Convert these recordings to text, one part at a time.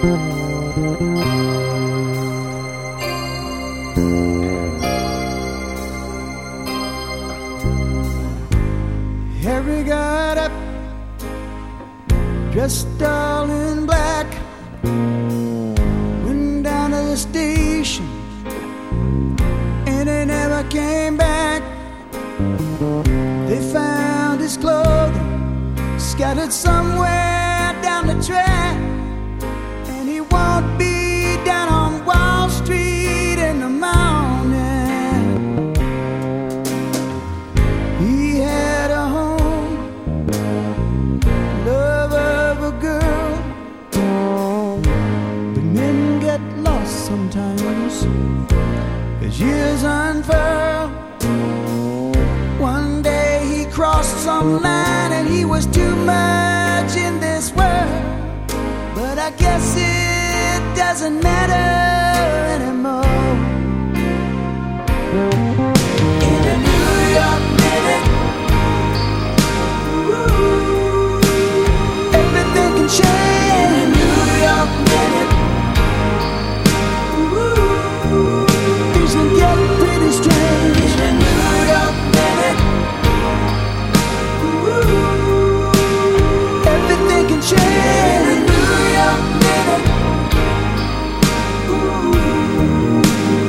Harry got up, dressed all in black, went down to the station, and he never came back. They found his clothing scattered somewhere down the track, and he won't be down on Wall Street in the morning. He had a home, love of a girl, but men get lost sometimes as years unfurl. One day he crossed some line and he was too much in this world, but I guess it doesn't matter anymore. In a New York minute, ooh, everything can change. In a New York minute, ooh, things can get pretty strange. In a New York minute, ooh, everything can change. In a New York minute, ooh.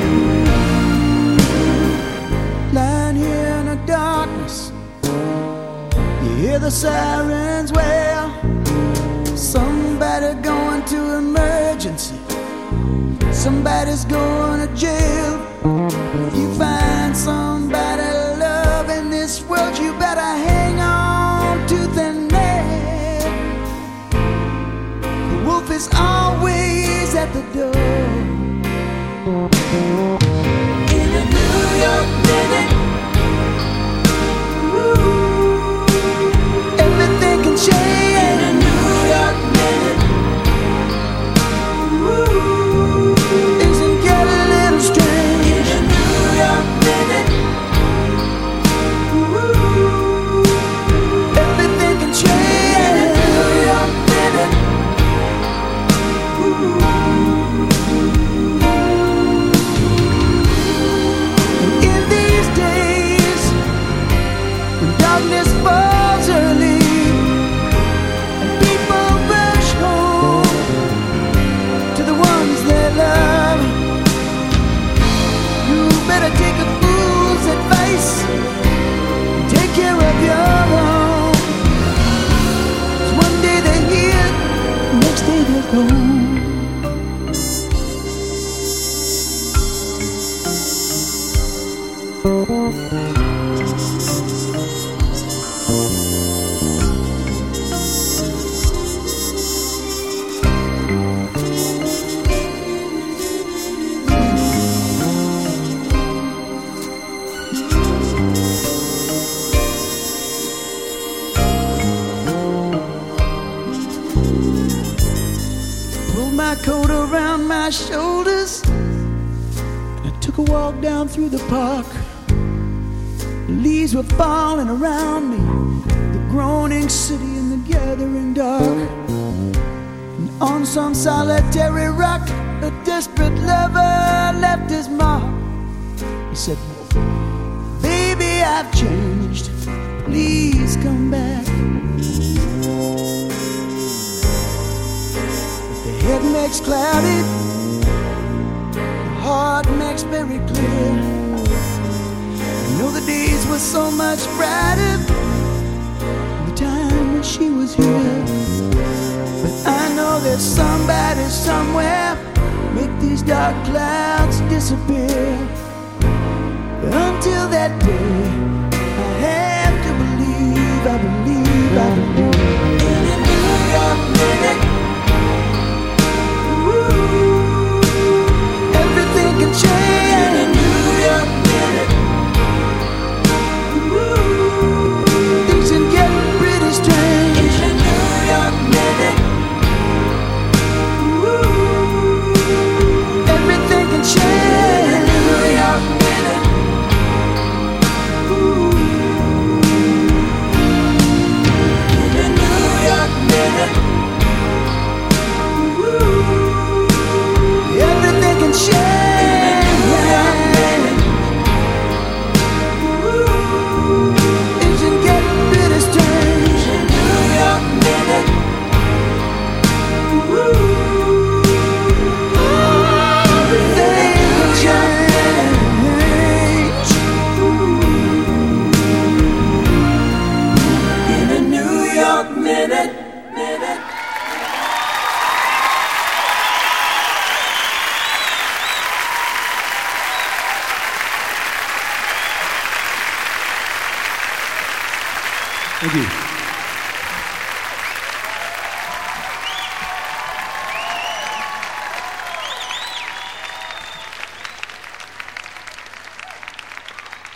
Lying here in the darkness, you hear the sirens wail. Somebody going to emergency, somebody's going to jail. If you find somebody to love in this world, you better hang on tooth and nail. The wolf is always at the door. In a New York minute, ooh, everything can change. In a New York minute, ooh, things can get a little strange. In a New York minute, ooh, everything can change. In a New York minute, ooh. And in these days, when darkness falls early and people rush home to the ones they love, you better take a fool's advice and take care of your own. 'Cause one day they're here, next day they're gone. Pulled my coat around my shoulders and I took a walk down through the park. The leaves were falling around me, the groaning city in the gathering dark. And on some solitary rock, a desperate lover left his mark. He said, "Baby, I've changed, please come back." The head makes cloudy, the heart makes very clear. I know the days were so much brighter the time that she was here, but I know there's somebody somewhere make these dark clouds disappear. But until that day, I have to believe, I believe, I believe. In a New York minute, ooh, everything can change. In a New York minute, ooh, things can get pretty strange. In a New York minute, ooh, everything can change. In a New York minute, ooh. Thank you.